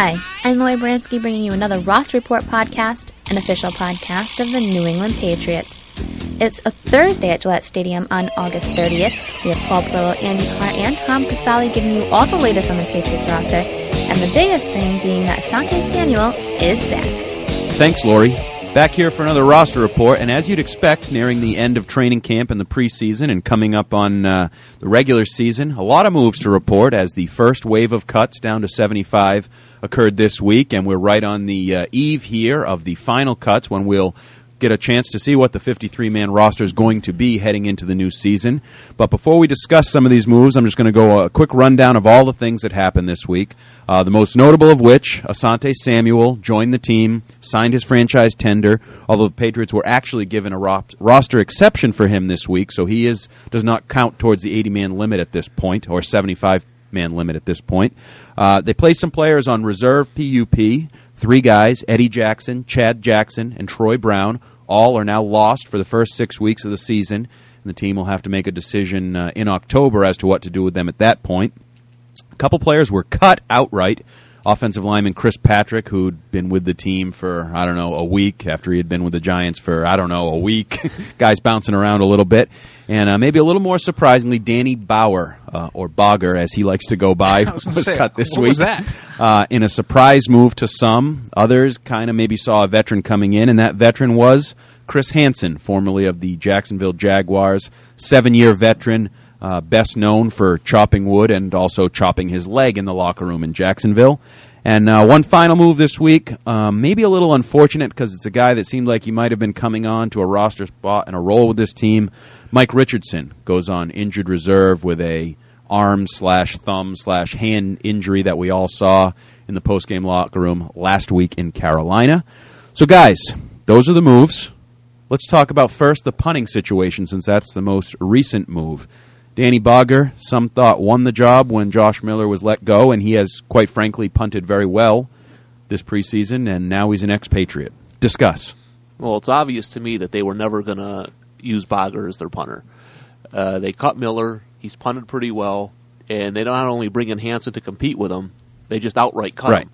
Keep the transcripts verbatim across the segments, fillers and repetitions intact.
Hi, I'm Lori Bransky bringing you another Roster Report podcast, an official podcast of the New England Patriots. It's a Thursday at Gillette Stadium on August thirtieth. We have Paul Perillo, Andy Carr, and Tom Casale giving you all the latest on the Patriots roster, and the biggest thing being that Asante Samuel is back. Thanks, Lori. Back here for another roster report, and as you'd expect, nearing the end of training camp and the preseason and coming up on uh, the regular season, a lot of moves to report as the first wave of cuts down to seventy-five occurred this week, and we're right on the uh, eve here of the final cuts when we'll get a chance to see what the fifty-three man roster is going to be heading into the new season. But before we discuss some of these moves, I'm just going to go a quick rundown of all the things that happened this week. Uh, the most notable of which, Asante Samuel joined the team, signed his franchise tender, although the Patriots were actually given a ro- roster exception for him this week, so he is does not count towards the eighty man limit at this point, or seventy-five man limit at this point. Uh, they placed some players on reserve P U P. Three guys, Eddie Jackson, Chad Jackson, and Troy Brown, all are now lost for the first six weeks of the season, and the team will have to make a decision uh, in October as to what to do with them at that point. A couple players were cut outright. Offensive lineman Chris Patrick, who'd been with the team for, I don't know, a week after he had been with the Giants for, I don't know, a week. Guys bouncing around a little bit. And uh, maybe a little more surprisingly, Danny Bauer, uh, or Bogger, as he likes to go by, was, was say, cut this what week. Was that? Uh, in a surprise move to some. Others kind of maybe saw a veteran coming in, and that veteran was Chris Hansen, formerly of the Jacksonville Jaguars, seven-year veteran, Uh, best known for chopping wood and also chopping his leg in the locker room in Jacksonville. And uh, one final move this week, um, maybe a little unfortunate because it's a guy that seemed like he might have been coming on to a roster spot and a role with this team. Mike Richardson goes on injured reserve with a arm slash thumb slash hand injury that we all saw in the postgame locker room last week in Carolina. So guys, those are the moves. Let's talk about first the punting situation, since that's the most recent move. Danny Bogger, some thought, won the job when Josh Miller was let go, and he has, quite frankly, punted very well this preseason, and now he's an expatriate. Discuss. Well, it's obvious to me that they were never going to use Bogger as their punter. Uh, they cut Miller. He's punted pretty well, and they not only bring in Hansen to compete with him, they just outright cut right. him.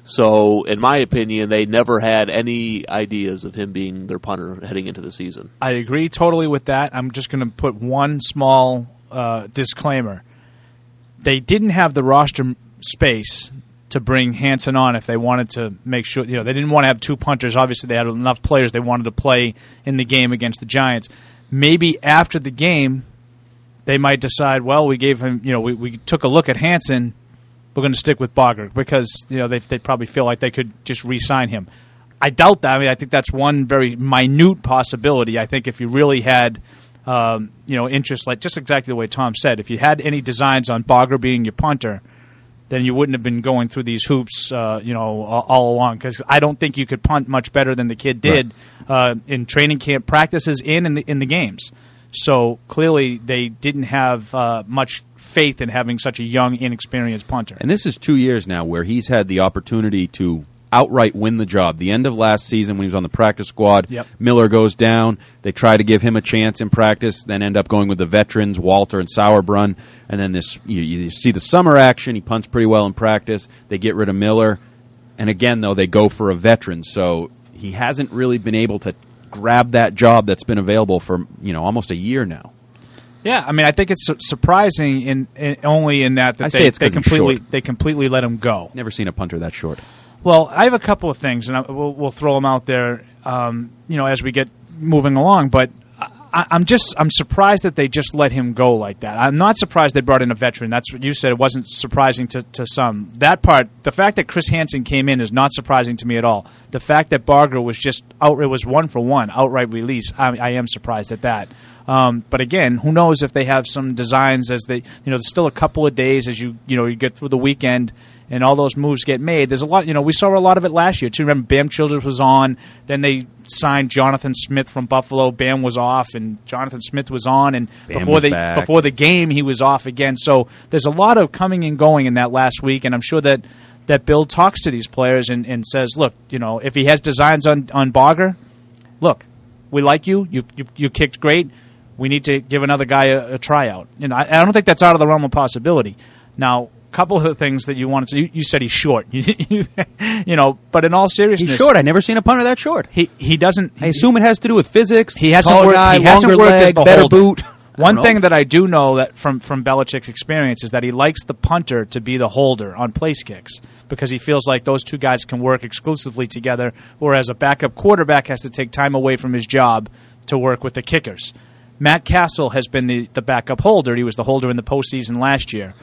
So, in my opinion, they never had any ideas of him being their punter heading into the season. I agree totally with that. I'm just going to put one small uh, disclaimer. They didn't have the roster space to bring Hansen on if they wanted to make sure, you know, they didn't want to have two punters. Obviously, they had enough players they wanted to play in the game against the Giants. Maybe after the game, they might decide, well, we gave him, you know, we, we took a look at Hansen, we're going to stick with Bogger because, you know, they they probably feel like they could just re-sign him. I doubt that. I mean, I think that's one very minute possibility. I think if you really had, um, you know, interest, like just exactly the way Tom said, if you had any designs on Bogger being your punter, then you wouldn't have been going through these hoops, uh, you know, all, all along. Because I don't think you could punt much better than the kid did right. uh, in training camp practices and in the in the games. So clearly, they didn't have uh, much faith in having such a young, inexperienced punter. And this is two years now where he's had the opportunity to outright win the job. The end of last season when he was on the practice squad, yep. Miller goes down. They try to give him a chance in practice, then end up going with the veterans, Walter and Sauerbrunn. And then this, you, you see the summer action. He punts pretty well in practice. They get rid of Miller. And again, though, they go for a veteran. So he hasn't really been able to grab that job that's been available for, you know, almost a year now. Yeah, I mean, I think it's su- surprising in, in only in that, that I they, say it's they completely short. they completely let him go. Never seen a punter that short. Well, I have a couple of things, and I, we'll, we'll throw them out there, um, you know, as we get moving along. But I, I'm just I'm surprised that they just let him go like that. I'm not surprised they brought in a veteran. That's what you said. It wasn't surprising to, to some. That part, the fact that Chris Hansen came in is not surprising to me at all. The fact that Bogger was just out, it was one for one outright release. I, I am surprised at that. Um, but again, who knows if they have some designs as they, you know, there's still a couple of days as you, you know, you get through the weekend and all those moves get made. There's a lot, you know, we saw a lot of it last year too. Remember, Bam Childers was on, then they signed Jonathan Smith from Buffalo. Bam was off, and Jonathan Smith was on, and Bam before was the back. before the game he was off again. So there's a lot of coming and going in that last week, and I'm sure that that Bill talks to these players and, and says, look, you know, if he has designs on on Bogger, look, we like you, you you, you kicked great. We need to give another guy a, a tryout. You know, I, I don't think that's out of the realm of possibility. Now, couple of the things that you wanted to. You, you said he's short, you know. But in all seriousness, He's short. I've never seen a punter that short. He he doesn't. I assume it has to do with physics. He hasn't Taller worked. guy, he hasn't longer worked leg, as the better holder. boot. One I thing don't know. that I do know that from from Belichick's experience is that he likes the punter to be the holder on place kicks because he feels like those two guys can work exclusively together, whereas a backup quarterback has to take time away from his job to work with the kickers. Matt Castle has been the, the backup holder. He was the holder in the postseason last year.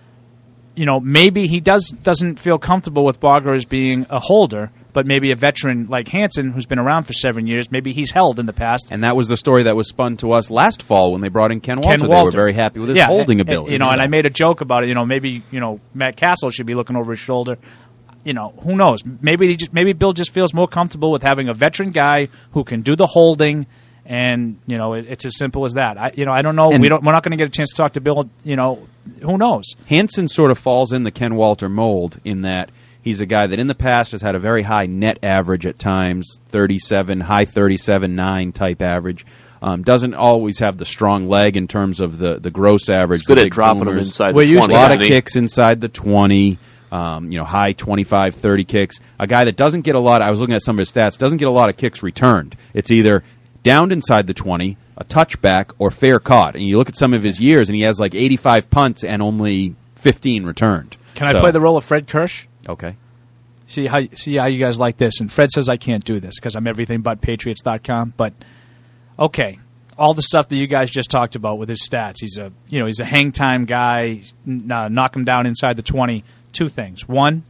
You know, maybe he does doesn't feel comfortable with Barger as being a holder, but maybe a veteran like Hansen, who's been around for seven years, maybe he's held in the past. And that was the story that was spun to us last fall when they brought in Ken Walter. Ken They Walter. were very happy with his yeah, holding and, ability. You know, and I made a joke about it. You know, maybe you know Matt Castle should be looking over his shoulder. You know, who knows? Maybe he just maybe Bill just feels more comfortable with having a veteran guy who can do the holding. And you know, it, it's as simple as that. I, you know, I don't know. And we don't. We're not going to get a chance to talk to Bill. You know, who knows? Hansen sort of falls in the Ken Walter mold in that he's a guy that in the past has had a very high net average at times, thirty-seven, high thirty-seven, nine type average. Um, doesn't always have the strong leg in terms of the, the gross average. He's good the at big dropping boomers. them inside We're the used twenty. A lot of isn't he? kicks inside the twenty. Um, you know, high twenty-five, thirty kicks. A guy that doesn't get a lot. I was looking at some of his stats. Doesn't get a lot of kicks returned. It's either downed inside the twenty, a touchback, or fair caught. And you look at some of his years, and he has like eighty-five punts and only fifteen returned. Can I So- play the role of Fred Kirsch? Okay. See how see how you guys like this. And Fred says I can't do this because I'm everything but Patriots dot com. But okay, all the stuff that you guys just talked about with his stats. He's a you know he's a hang time guy. N- uh, knock him down inside the twenty. Two things. One,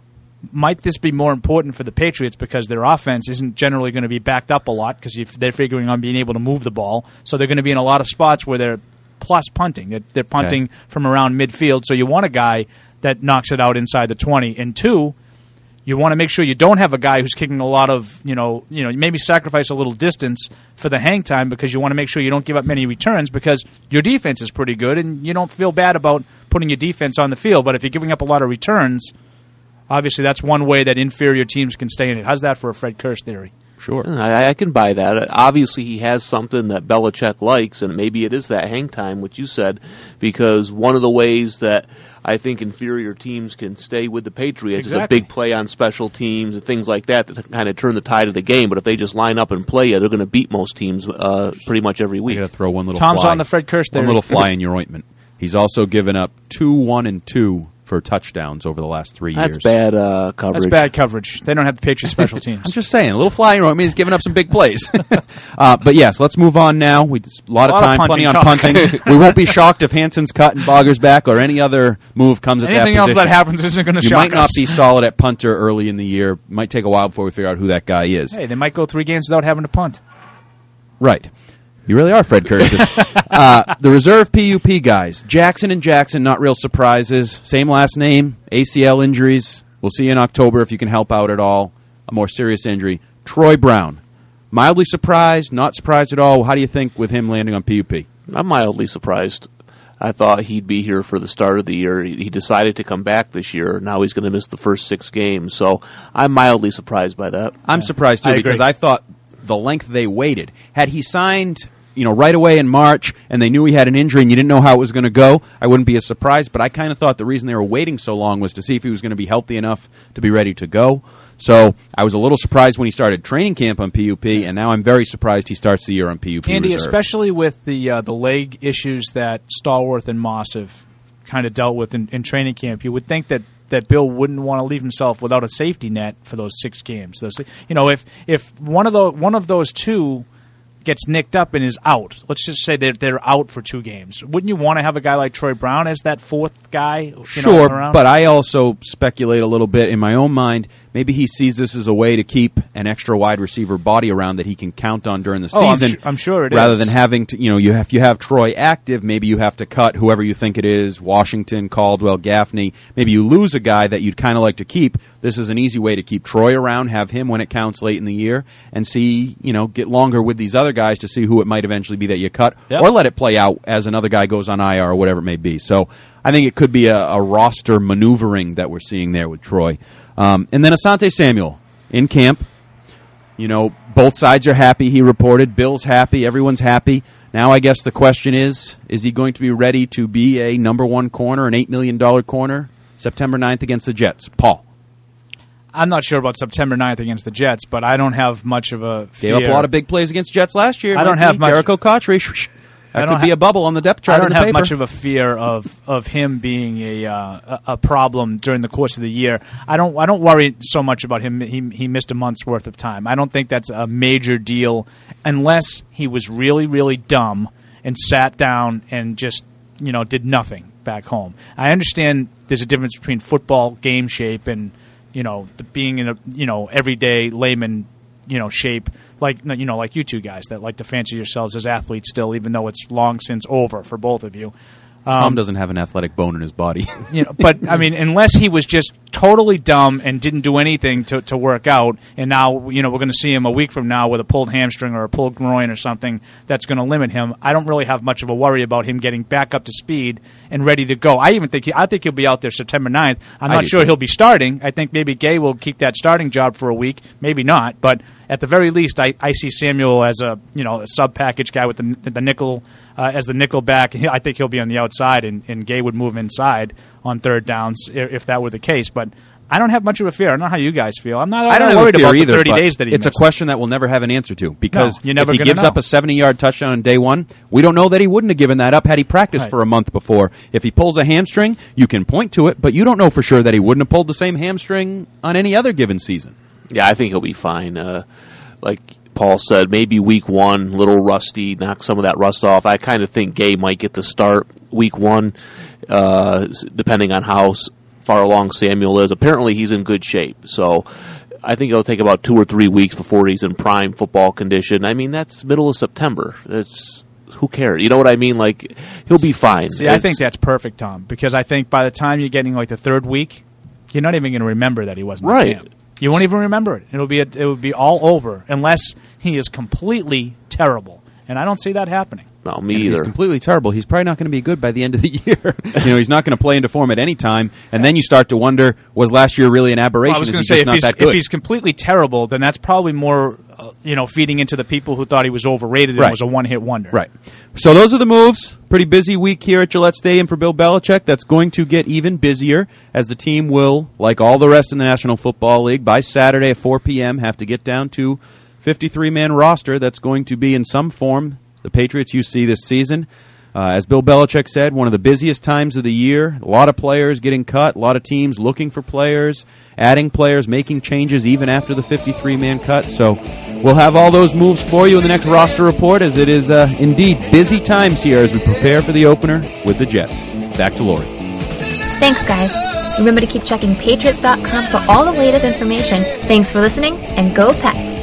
might this be more important for the Patriots because their offense isn't generally going to be backed up a lot because they're figuring on being able to move the ball. So they're going to be in a lot of spots where they're plus punting. They're, they're punting Okay. from around midfield. So you want a guy that knocks it out inside the twenty. And two, you want to make sure you don't have a guy who's kicking a lot of, you know, you know, maybe sacrifice a little distance for the hang time because you want to make sure you don't give up many returns because your defense is pretty good and you don't feel bad about putting your defense on the field. But if you're giving up a lot of returns, obviously that's one way that inferior teams can stay in it. How's that for a Fred Kirsch theory? Sure. I, I can buy that. Obviously, he has something that Belichick likes, and maybe it is that hang time, which you said, because one of the ways that I think inferior teams can stay with the Patriots Exactly. is a big play on special teams and things like that to kind of turn the tide of the game. But if they just line up and play you, they're going to beat most teams uh, pretty much every I week. got to throw one little Tom's fly. on the Fred Kirsch One theory. little fly in your ointment. He's also given up two, one, and two for touchdowns over the last three That's years. bad uh, coverage. That's bad coverage. They don't have the Patriots special teams. I'm just saying, a little fly in your ointment. He's giving up some big plays. uh, but yes, let's move on now. We a lot, A of lot of time, plenty on punting punting. We won't be shocked if Hanson's cut and Bogger's back or any other move comes at Anything that else position. that happens isn't going to You shock might not us. be solid at punter early in the year. Might take a while before we figure out who that guy is. Hey, they might go three games without having to punt. Right. You really are Fred Kirsch. uh, the reserve P U P guys, Jackson and Jackson, not real surprises. Same last name, A C L injuries. We'll see you in October if you can help out at all. A more serious injury. Troy Brown, mildly surprised, not surprised at all. How do you think with him landing on P U P? I'm mildly surprised. I thought he'd be here for the start of the year. He he decided to come back this year. Now he's going to miss the first six games. So I'm mildly surprised by that. I'm surprised too I agree. because I thought the length they waited. Had he signed, you know, right away in March and they knew he had an injury and you didn't know how it was going to go, I wouldn't be as surprised. But I kind of thought the reason they were waiting so long was to see if he was going to be healthy enough to be ready to go. So I was a little surprised when he started training camp on P U P, and now I'm very surprised he starts the year on P U P Andy, reserve. especially with the uh, the leg issues that Stallworth and Moss have kind of dealt with in, in training camp, you would think that, that Bill wouldn't want to leave himself without a safety net for those six games. Those, you know, if if one of the one of those two gets nicked up and is out, let's just say they're they're out for two games. Wouldn't you want to have a guy like Troy Brown as that fourth guy? You know, Sure, around? but I also speculate a little bit in my own mind. Maybe he sees this as a way to keep an extra wide receiver body around that he can count on during the Oh, I'm season. su- I'm sure it rather is. than having to, you know, you have, if you have Troy active, maybe you have to cut whoever you think it is, Washington, Caldwell, Gaffney. Maybe you lose a guy that you'd kind of like to keep. This is an easy way to keep Troy around, have him when it counts late in the year, and see, you know, get longer with these other guys to see who it might eventually be that you cut, Yep. or let it play out as another guy goes on I R or whatever it may be. So I think it could be a, a roster maneuvering that we're seeing there with Troy. Um, and then Asante Samuel in camp. You know, both sides are happy, he reported. Bill's happy. Everyone's happy. Now I guess the question is, is he going to be ready to be a number one corner, an eight million dollars corner September ninth against the Jets. Paul. I'm not sure about September ninth against the Jets, but I don't have much of a fear. Gave up a lot of big plays against Jets last year. I don't have much. Jericho Cotchery. That could ha- be a bubble on the depth chart. I don't in the have paper. much of a fear of, of him being a, uh, a a problem during the course of the year. I don't I don't worry so much about him. He he missed a month's worth of time. I don't think that's a major deal unless he was really really dumb and sat down and just you know did nothing back home. I understand there's a difference between football game shape and you know the being in a you know everyday layman. You know, shape like you know, like you two guys that like to fancy yourselves as athletes still, even though it's long since over for both of you. Um, Tom doesn't have an athletic bone in his body. you know, but I mean, unless he was just totally dumb and didn't do anything to, to work out, and now you know we're going to see him a week from now with a pulled hamstring or a pulled groin or something that's going to limit him. I don't really have much of a worry about him getting back up to speed and ready to go. I even think he, I think he'll be out there September ninth. I'm not sure too. he'll be starting. I think maybe Gay will keep that starting job for a week, maybe not, but. At the very least, I, I see Samuel as a you know a sub package guy with the the nickel uh, as the nickel back. I think he'll be on the outside, and, and Gay would move inside on third downs if, if that were the case. But I don't have much of a fear. I don't know how you guys feel. I'm not. I'm I don't not have worried a fear about either, the thirty but days that he it's missed. a question that we'll never have an answer to because No, you're never if he gonna gives know. up a seventy-yard touchdown on day one, we don't know that he wouldn't have given that up had he practiced Right. for a month before. If he pulls a hamstring, you can point to it, but you don't know for sure that he wouldn't have pulled the same hamstring on any other given season. Yeah, I think he'll be fine. Uh, like Paul said, maybe week one, little rusty, knock some of that rust off. I kind of think Gay might get the start week one, uh, depending on how far along Samuel is. Apparently, he's in good shape, so I think it'll take about two or three weeks before he's in prime football condition. I mean, that's middle of September. It's who cares? You know what I mean? Like he'll be fine. See, I think that's perfect, Tom, because I think by the time you're getting like the third week, you're not even going to remember that he wasn't Right. in camp. You won't even remember it. It'll be a, it would be all over unless he is completely terrible, and I don't see that happening. No, me And if either. He's completely terrible. He's probably not going to be good by the end of the year. you know, he's not going to play into form at any time, and then you start to wonder: was last year really an aberration? Well, I was Is going he to say just if not he's, that good? if he's completely terrible, then that's probably more, uh, you know, feeding into the people who thought he was overrated and Right. was a one-hit wonder. Right. So those are the moves. Pretty busy week here at Gillette Stadium for Bill Belichick. That's going to get even busier as the team will, like all the rest in the National Football League, by Saturday at four p.m. have to get down to fifty-three man roster that's going to be in some form the Patriots you see this season. Uh, as Bill Belichick said, one of the busiest times of the year. A lot of players getting cut, a lot of teams looking for players, adding players, making changes even after the fifty-three man cut. So we'll have all those moves for you in the next roster report, as it is uh, indeed busy times here as we prepare for the opener with the Jets. Back to Lori. Thanks, guys. Remember to keep checking Patriots dot com for all the latest information. Thanks for listening, and go Pats!